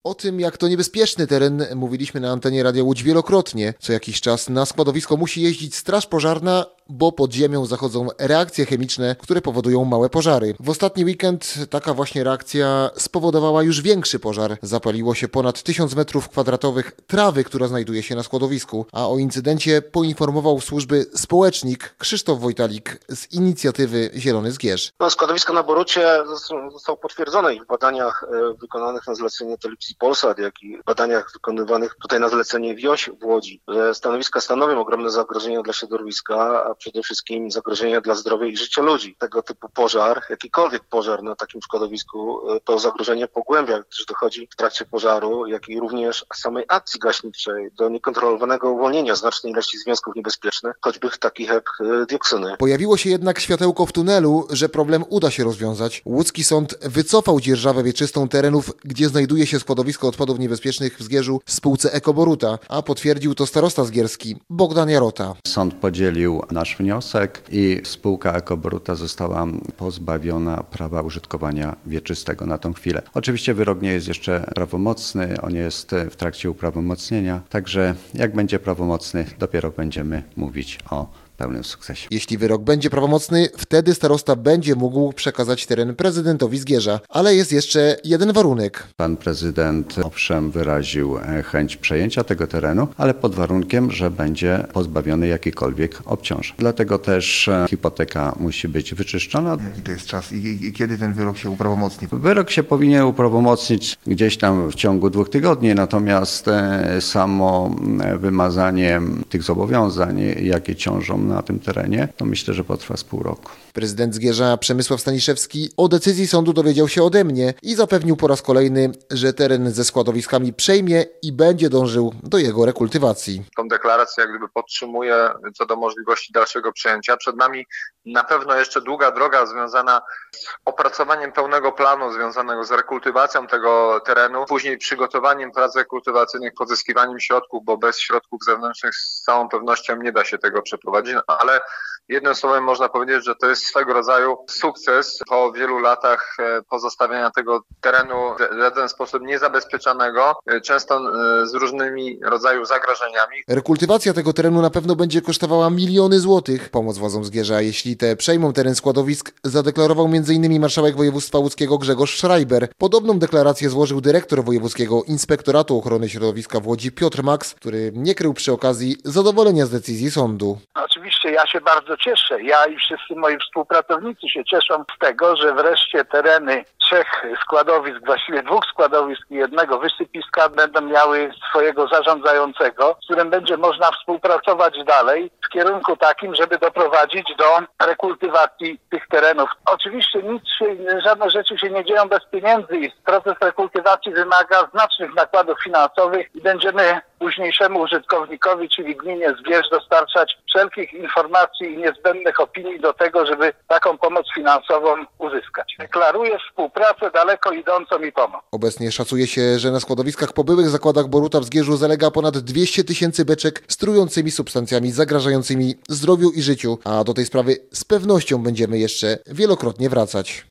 O tym, jak to niebezpieczny teren, mówiliśmy na antenie Radia Łódź wielokrotnie. Co jakiś czas na składowisko musi jeździć straż pożarna, bo pod ziemią zachodzą reakcje chemiczne, które powodują małe pożary. W ostatni weekend taka właśnie reakcja spowodowała już większy pożar. Zapaliło się ponad 1000 m2 trawy, która znajduje się na składowisku, a o incydencie poinformował służby społecznik Krzysztof Wojtalik z inicjatywy Zielony Zgierz. Składowisko na Borucie zostało potwierdzone i w badaniach wykonanych na zlecenie Telewizji Polsat, jak i w badaniach wykonywanych tutaj na zlecenie WIOŚ w Łodzi, że stanowiska stanowią ogromne zagrożenia dla środowiska, a przede wszystkim zagrożenia dla zdrowia i życia ludzi. Tego typu pożar, jakikolwiek pożar na takim składowisku, to zagrożenie pogłębia, gdyż dochodzi w trakcie pożaru, jak i również samej akcji gaśniczej do niekontrolowanego uwolnienia znacznej ilości związków niebezpiecznych, choćby takich jak dioksyny. Pojawiło się jednak światełko w tunelu, że problem uda się rozwiązać. Łódzki sąd wycofał dzierżawę wieczystą terenów, gdzie znajduje się składowisko odpadów niebezpiecznych w Zgierzu spółce Eko-Boruta, a potwierdził to starosta zgierski Bogdan Jarota. Sąd podzielił nasz wniosek i spółka Eko-Boruta została pozbawiona prawa użytkowania wieczystego na tą chwilę. Oczywiście wyrok nie jest jeszcze prawomocny, on jest w trakcie uprawomocnienia, także jak będzie prawomocny, dopiero będziemy mówić o pełnym sukcesie. Jeśli wyrok będzie prawomocny, wtedy starosta będzie mógł przekazać teren prezydentowi Zgierza. Ale jest jeszcze jeden warunek. Pan prezydent owszem wyraził chęć przejęcia tego terenu, ale pod warunkiem, że będzie pozbawiony jakichkolwiek obciążeń. Dlatego też hipoteka musi być wyczyszczona. Jaki to jest czas i kiedy ten wyrok się uprawomocni? Wyrok się powinien uprawomocnić gdzieś tam w ciągu 2 tygodni, natomiast samo wymazanie tych zobowiązań, jakie ciążą na tym terenie, to myślę, że potrwa z pół roku. Prezydent Zgierza Przemysław Staniszewski o decyzji sądu dowiedział się ode mnie i zapewnił po raz kolejny, że teren ze składowiskami przejmie i będzie dążył do jego rekultywacji. Tą deklarację jak gdyby podtrzymuję co do możliwości dalszego przejęcia. Przed nami na pewno jeszcze długa droga związana z opracowaniem pełnego planu związanego z rekultywacją tego terenu, później przygotowaniem prac rekultywacyjnych, pozyskiwaniem środków, bo bez środków zewnętrznych z całą pewnością nie da się tego przeprowadzić, ale jednym słowem można powiedzieć, że to jest swego rodzaju sukces po wielu latach pozostawiania tego terenu w żaden sposób niezabezpieczonego, często z różnymi rodzajami zagrożeniami. Rekultywacja tego terenu na pewno będzie kosztowała miliony złotych. Pomoc władzom Zgierza, jeśli te przejmą teren składowisk, zadeklarował m.in. marszałek województwa łódzkiego Grzegorz Schreiber. Podobną deklarację złożył dyrektor Wojewódzkiego Inspektoratu Ochrony Środowiska w Łodzi Piotr Maks, który nie krył przy okazji zadowolenia z decyzji sądu. Oczywiście ja się bardzo cieszę. Ja i wszyscy moi współpracownicy się cieszą z tego, że wreszcie tereny 3 składowisk, właściwie 2 składowisk i 1 wysypiska będą miały swojego zarządzającego, z którym będzie można współpracować dalej w kierunku takim, żeby doprowadzić do rekultywacji tych terenów. Oczywiście żadne rzeczy się nie dzieją bez pieniędzy i proces rekultywacji wymaga znacznych nakładów finansowych i będziemy późniejszemu użytkownikowi, czyli gminie Zgierz, dostarczać wszelkich informacji i niezbędnych opinii do tego, żeby taką pomoc finansową uzyskać. Deklaruję współpracę daleko idącą i pomoc. Obecnie szacuje się, że na składowiskach po byłych zakładach Boruta w Zgierzu zalega ponad 200 000 beczek z trującymi substancjami zagrażającymi zdrowiu i życiu, a do tej sprawy z pewnością będziemy jeszcze wielokrotnie wracać.